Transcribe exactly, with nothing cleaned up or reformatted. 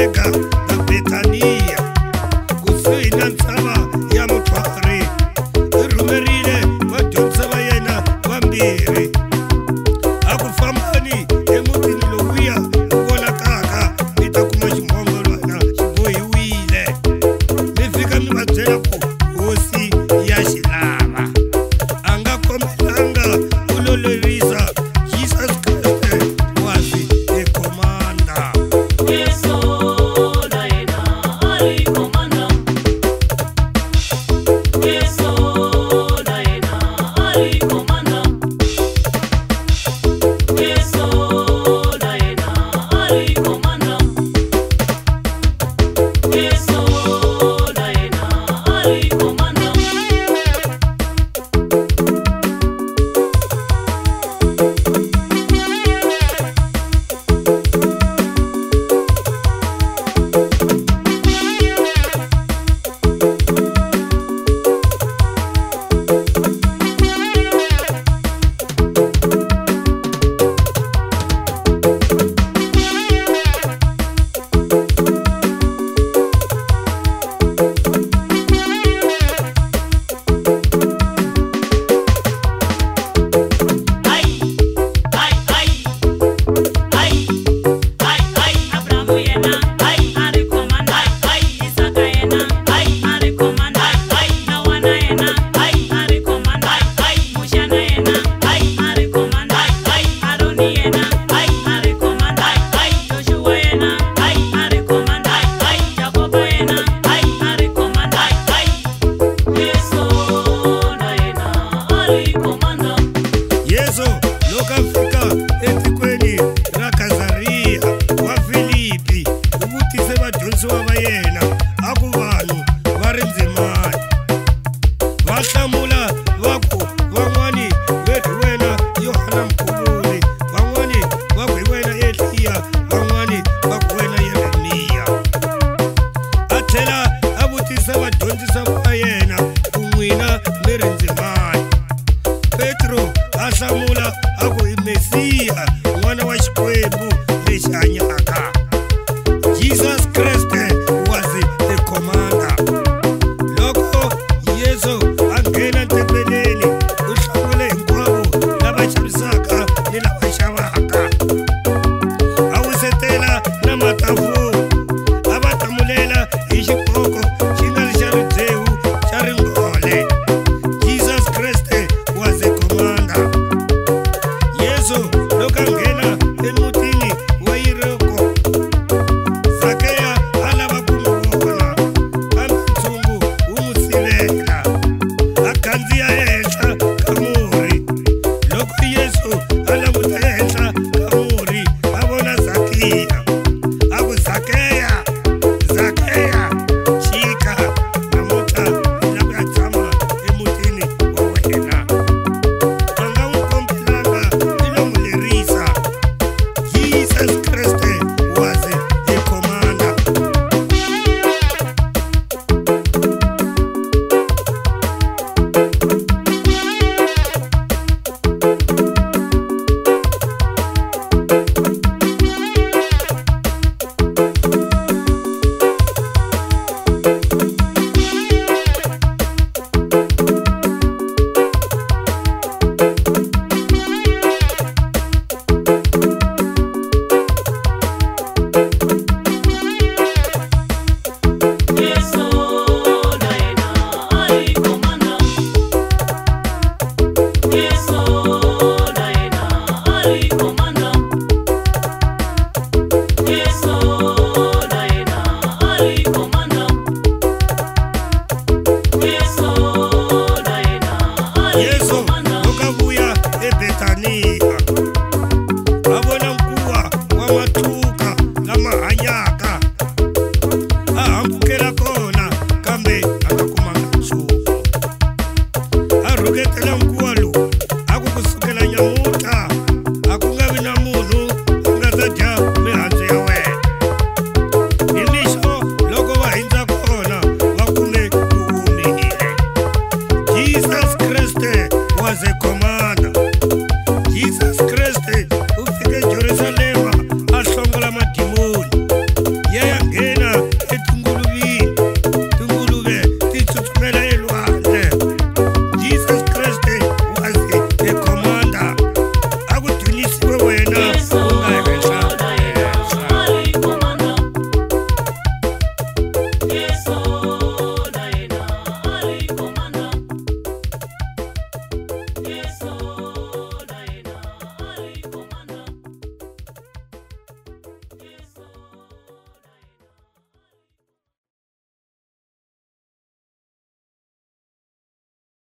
Betega na Betania kusuhi na ntsava ya mutwari irhumerile vadyondzisa va yena vambirhi akufambani emutini lowuya vonakaka mi ta kuma ximhongolwana xi bohiwile mi fika mi va byela ku hosi ya xilava a nga kombelanga ku lolovisa Jesus Kriste wasi ekomanda. Yesu na yena ali komanda. Yesu na yena ali komanda. Yesu na yena ali komanda. Yesu na yena ali komanda. Yesu loko a fika etikweni ra Kazariya wa Filipi u vutise vadyondzisiwa va yena a ku vanhu va ri ndzimani. Va hlamula va ku van'wani ve hi wena Yohana Mkhuvuli, van'wani va ku hi wena Eliya, van'wani va ku wena Yeremiya. A tlhela a vutisa vadyondzisi va yena ku n'wina mi ri ndzimani. Petro a hlamula a ku i Mesiya, n'wana wa Xikwembu lexi hanyaka. Jesus Kriste wasi the commander. Loko Yesu a nghena tempeleni u hlamule hinkwavo lava xavisaka ni lava xavaka. A wisetela na matafula a va tamulela hi xipoko xi nga ri xa ridzewu xa ringole. Jesus Kriste was a commander. Yesu loko a nghena emutini wa Yeriko, Zakeya a lava wena